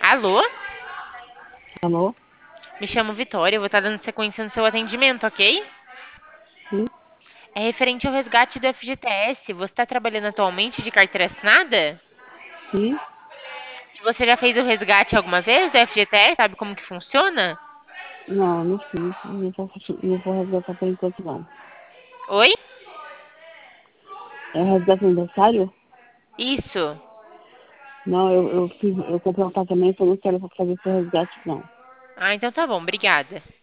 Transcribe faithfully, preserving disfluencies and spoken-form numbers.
Alô? Alô? Me chamo Vitória, eu vou estar dando sequência no seu atendimento, ok? Sim? É referente ao resgate do F G T S. Você está trabalhando atualmente de carteira assinada? Sim? E você já fez o resgate alguma vez do F G T S? Sabe como que funciona? Não, não fiz. Não vou, não vou resgatar por enquanto, não. Oi? É resgate aniversário? Isso. Não, eu, eu, fiz, eu comprei um apartamento, eu não quero fazer esse resgate, não. Ah, então tá bom, obrigada.